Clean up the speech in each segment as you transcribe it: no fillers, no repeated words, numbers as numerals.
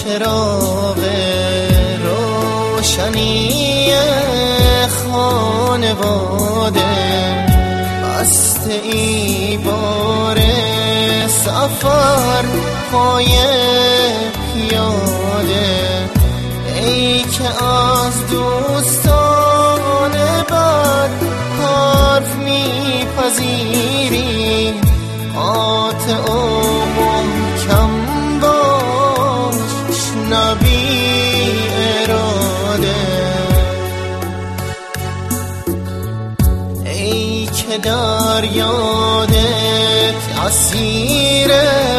چراغ روشنی خانواده، بسته ای بار سفر پای پیاده. ای که از دوستان بد حرف میپذیری، قاطع و محکم باش نبی اراده. ای که در یادت اسیر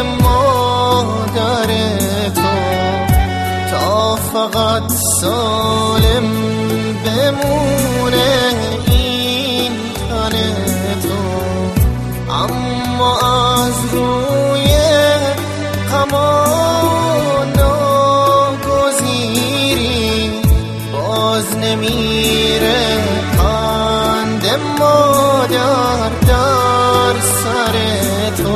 مادر تو، تا فقط سالم بمونه این تن تو. اما از روی غما ناگزیری، باز نمیره پند مادر در سر تو.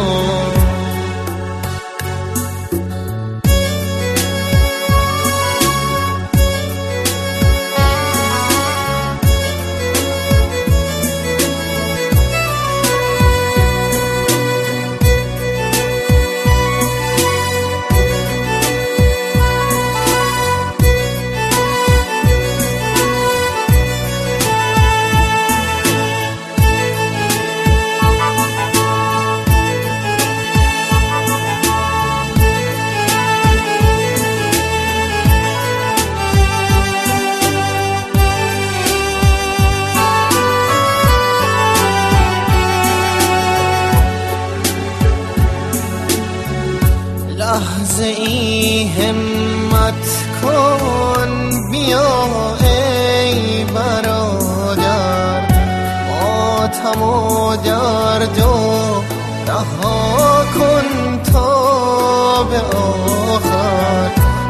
لحظه ای همت کن بیا ای برادر، ماتم و درد و رها کن تا به آخر.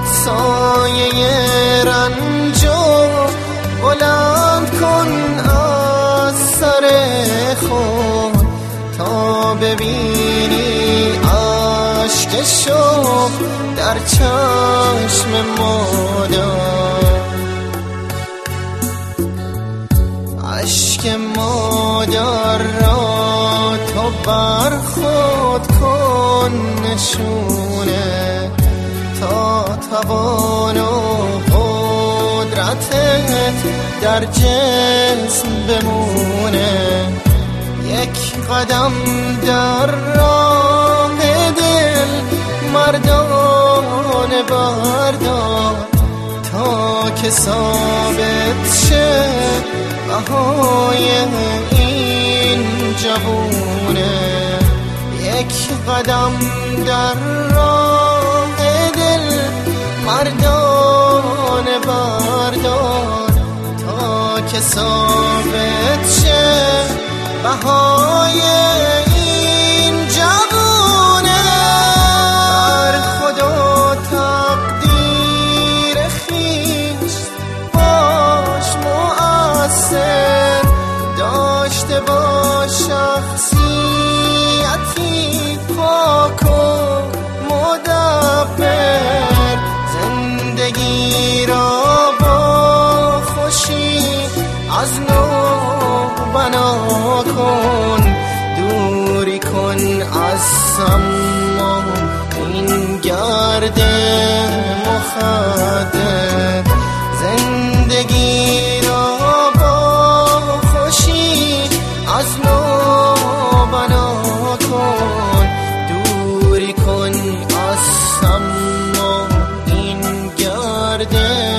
سایه رنج و بلند کن از سر خود، تا ببینی عشق شوق در چشم مادر. عشق مادر را تو بر خود کن نشونه، تا توان و قدرتت در جسم بمونه. یک قدم در راه دل مردانه بردار، تا که ثابت شه بهای این جوونه. یک قدم در راه دل مردانه بردار، تا که ثابت شه بهای این جوونه. بر خدا تقدیر خویش باش مؤثر، داشته باش شخصیتی پاک و مدبر. زندگی را با خوشی از نو بنا کن، دوری کن از سما این گرد مخدر. زندگی را با خوشی از نو بنا کن، دوری کن از سما این گرد